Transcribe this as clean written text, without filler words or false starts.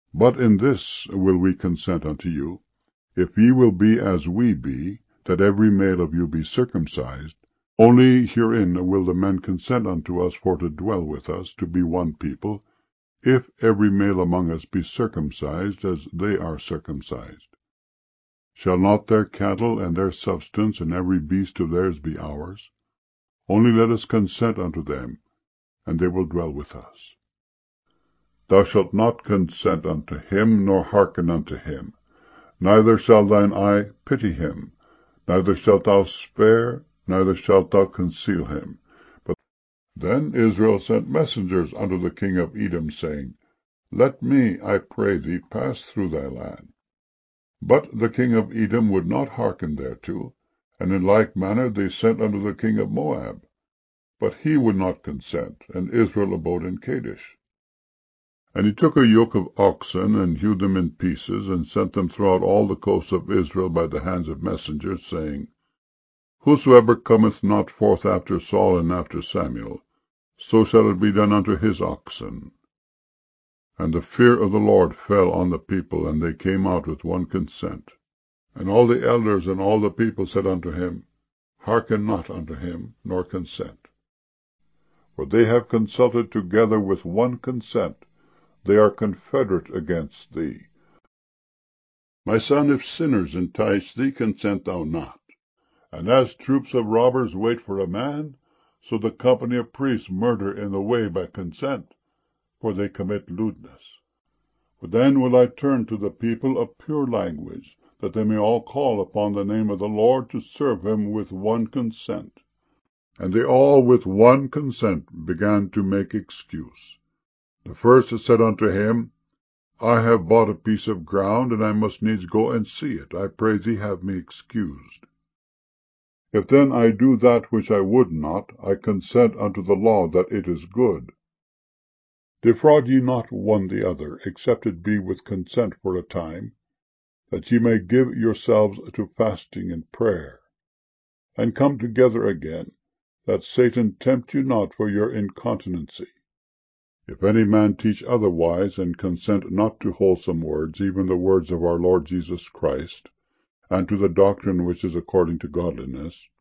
But in this will we consent unto you, if ye will be as we be, that every male of you be circumcised. Only herein will the men consent unto us for to dwell with us, to be one people, if every male among us be circumcised as they are circumcised. Shall not their cattle and their substance and every beast of theirs be ours? Only let us consent unto them, and they will dwell with us. Thou shalt not consent unto him, nor hearken unto him, neither shall thine eye pity him, neither shalt thou spare, neither shalt thou conceal him. But then Israel sent messengers unto the king of Edom, saying, Let me, I pray thee, pass through thy land. But the king of Edom would not hearken thereto, and in like manner they sent unto the king of Moab. But he would not consent, and Israel abode in Kadesh. And he took a yoke of oxen, and hewed them in pieces, and sent them throughout all the coasts of Israel by the hands of messengers, saying, Whosoever cometh not forth after Saul and after Samuel, so shall it be done unto his oxen. And the fear of the Lord fell on the people, and they came out with one consent. And all the elders and all the people said unto him, Hearken not unto him, nor consent. For they have consulted together with one consent, they are confederate against thee. My son, if sinners entice thee, consent thou not. And as troops of robbers wait for a man, so the company of priests murder in the way by consent, for they commit lewdness. For then will I turn to the people of pure language, that they may all call upon the name of the Lord to serve him with one consent. And they all with one consent began to make excuse. The first said unto him, I have bought a piece of ground, and I must needs go and see it. I pray thee have me excused. If then I do that which I would not, I consent unto the law that it is good. Defraud ye not one the other, except it be with consent for a time, that ye may give yourselves to fasting and prayer, and come together again, that Satan tempt you not for your incontinency. If any man teach otherwise, and consent not to wholesome words, even the words of our Lord Jesus Christ, and to the doctrine which is according to godliness,